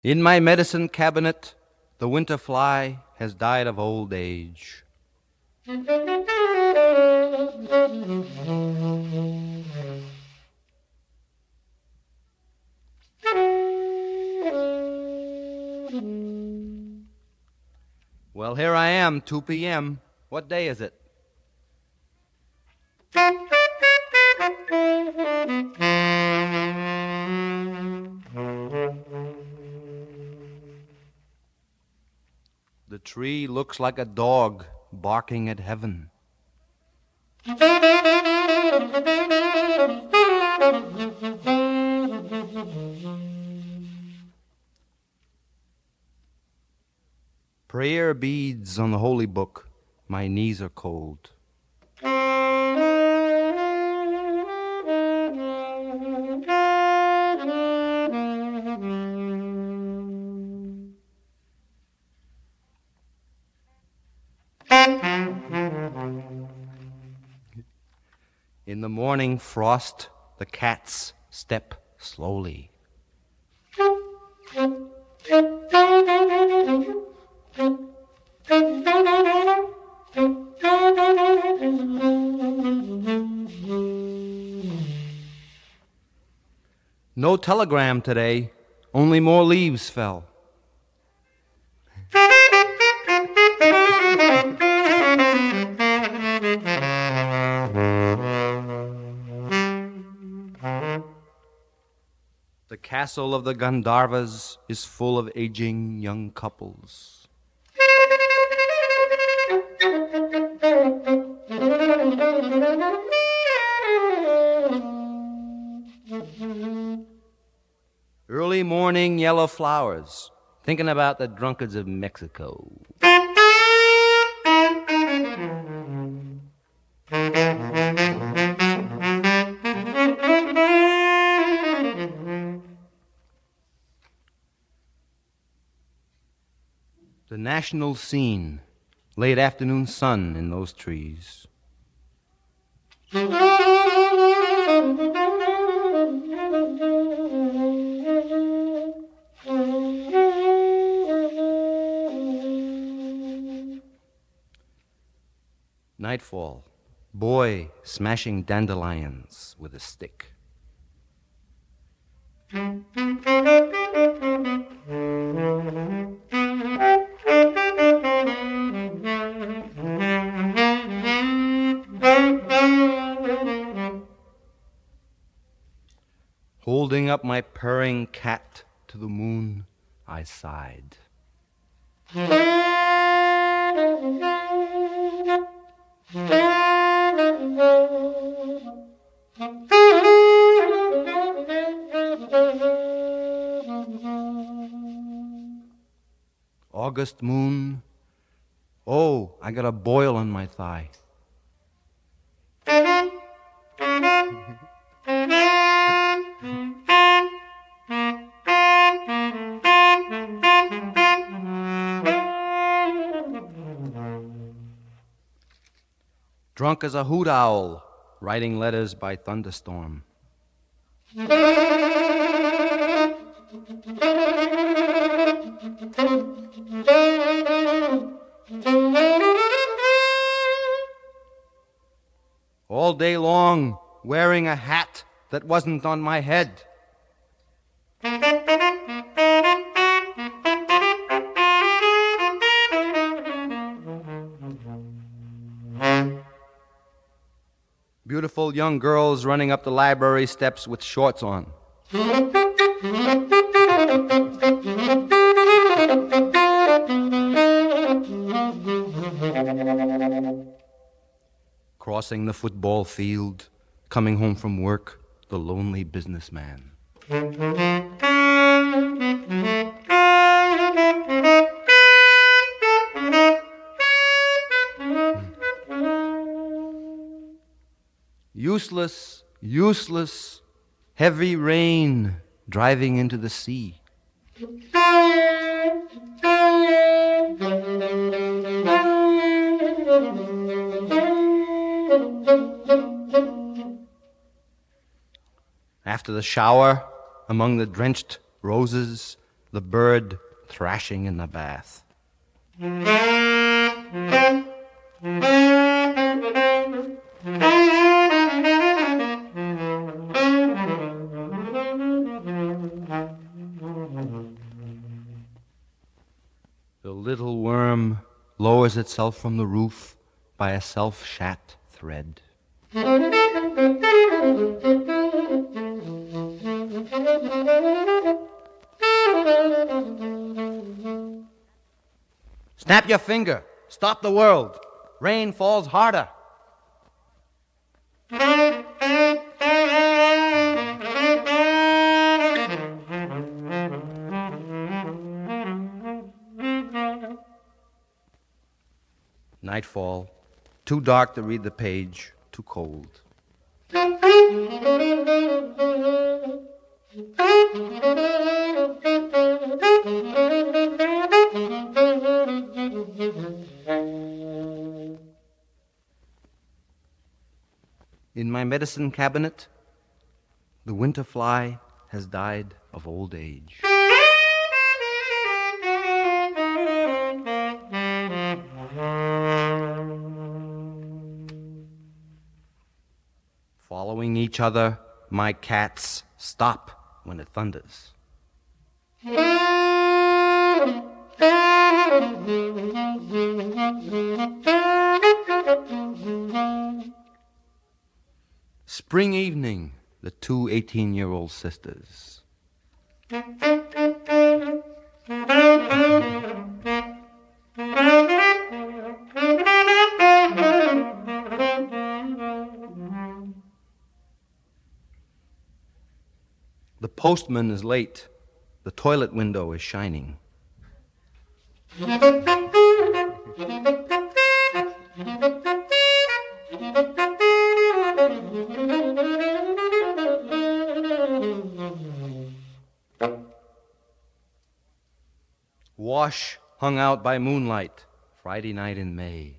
In my medicine cabinet, the winter fly has died of old age. Well, here I am, 2 p.m. What day is it? The tree looks like a dog barking at heaven. Prayer beads on the holy book. My knees are cold. In the morning frost, the cats step slowly. No telegram today, only more leaves fell. The castle of the Gandharvas is full of aging young couples. Early morning yellow flowers, thinking about the drunkards of Mexico. The national scene, late afternoon sun in those trees. Nightfall, boy smashing dandelions with a stick. Holding up my purring cat to the moon, I sighed. August moon, oh, I got a boil on my thigh. Drunk as a hoot owl, writing letters by thunderstorm. All day long, wearing a hat that wasn't on my head. Beautiful young girls running up the library steps with shorts on. Crossing the football field, coming home from work, the lonely businessman. Useless, useless, heavy rain driving into the sea. After the shower, among the drenched roses, the bird thrashing in the bath. The little worm lowers itself from the roof by a self-shat thread. Snap your finger. Stop the world. Rain falls harder. Nightfall. Too dark to read the page. Too cold. In my medicine cabinet, the winter fly has died of old age. Following each other, my cats stop when it thunders. Spring evening, the two 18-year-old sisters. The postman is late. The toilet window is shining. Wash hung out by moonlight, Friday night in May.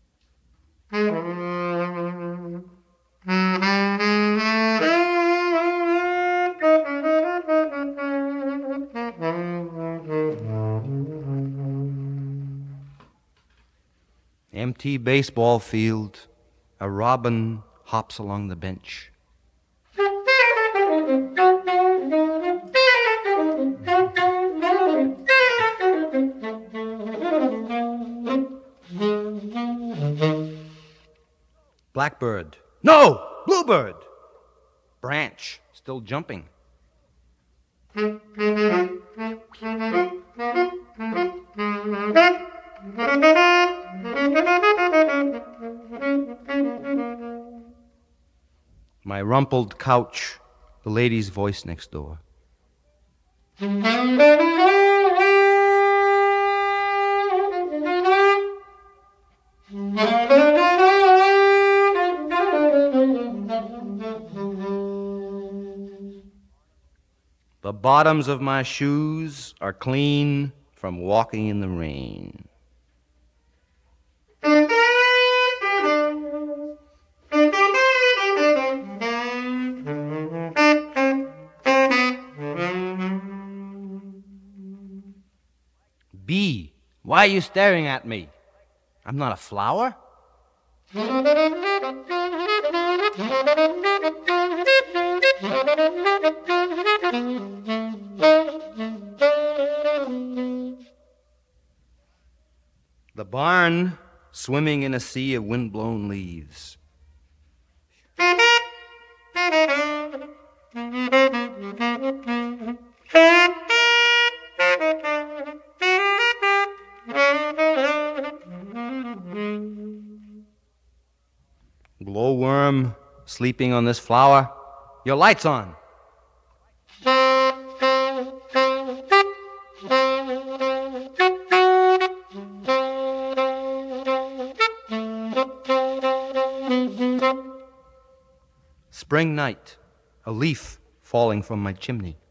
Empty baseball field, a robin hops along the bench. Blackbird. No! Bluebird! Branch, still jumping. My rumpled couch, the lady's voice next door. The bottoms of my shoes are clean from walking in the rain. Bee, why are you staring at me? I'm not a flower. The barn swimming in a sea of wind-blown leaves. Glowworm sleeping on this flower. Your light's on. Spring night, a leaf falling from my chimney.